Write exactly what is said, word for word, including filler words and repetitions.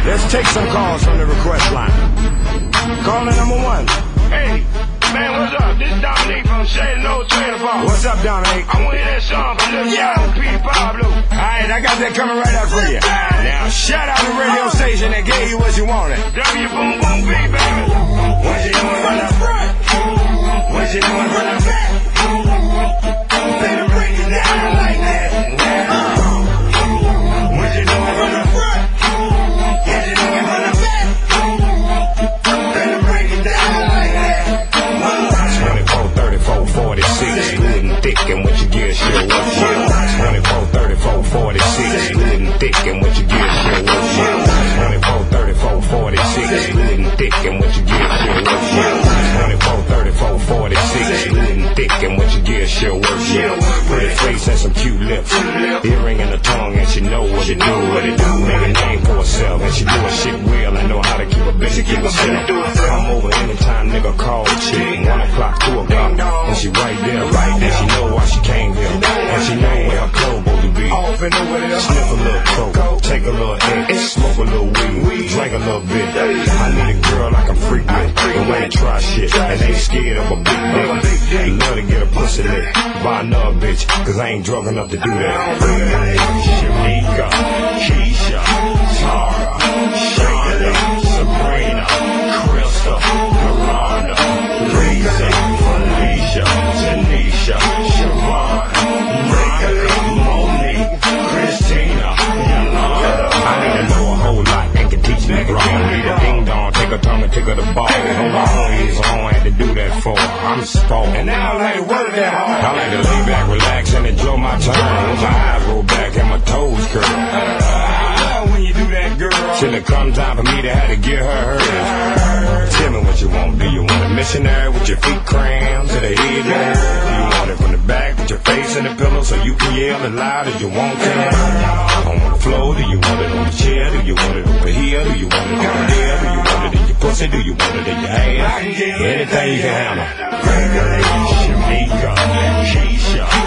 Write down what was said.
Let's take some calls from the request line. Caller number one. Hey, man, what's up? This is Dominique from Shady Nose Trailer Park. What's up, Dominique? I want to hear that song from Lil Yeah. John P. Pablo. Alright, I got that coming right up for you. Now, shout out the radio station that gave you what you wanted. W Boom Boom B, baby. What you doing from the front? What you doing from the back? Better break it down like that. What you doing from the front? What you doing from the back? Better break it down like that. twenty-four, thirty-four, forty-six, good and thick, and what you get, sure what you twenty-four, thirty-four, forty-six, good and thick, and what you get, sure what you twenty-four, thirty-four, forty-six, good and thick, and what you get, sure what you twenty-four, thirty-four, forty-six, good and thick, and what you get, sure what you pretty face and some cute lips, earring in the tongue, and she know what it do, what it do, make a name for herself, and she do her shit well, and know how to keep a bitch, keep herself. Come over anytime, nigga, call the chick, one o'clock, two o'clock, and she right there, right there, she know why she came here, and she know where her clothes supposed to be. Sniff a little coke, take a little X, smoke a little weed, drink a little bit. I need a girl I can freak with, and when they try shit, and they scared of a big dick. Love to get a pussy lick, buy another bitch, cause I ain't drunk enough to do that. Shamika, Keisha, Tara, Shonda, Sabrina, Crystal, Miranda, Lisa, Felicia, Tanisha, Siobhan, Monica, Monique, Christina, Yolanda. I need to know a whole lot and can teach me wrong. Need a ding dong, take a tongue and tickle the ball. Hold on, he's on, had to do that for. I'm spoiled. And now I like to work that hard. I like to lay back, relax, and enjoy my time. My eyes roll back and my toes curl. I love when you do that, girl. Till it come time for me to have to get her hers. Tell me what you want. Do you want a missionary with your feet crammed to the head there? Do you want it from the back with your face in the pillow so you can yell as loud as you want to? On the floor, do you want it on the chair? Do you want it over here? Do you want it over there? Do you want it in your pussy? Do you want it in your ass? Anything you can handle. Shamika, Keisha,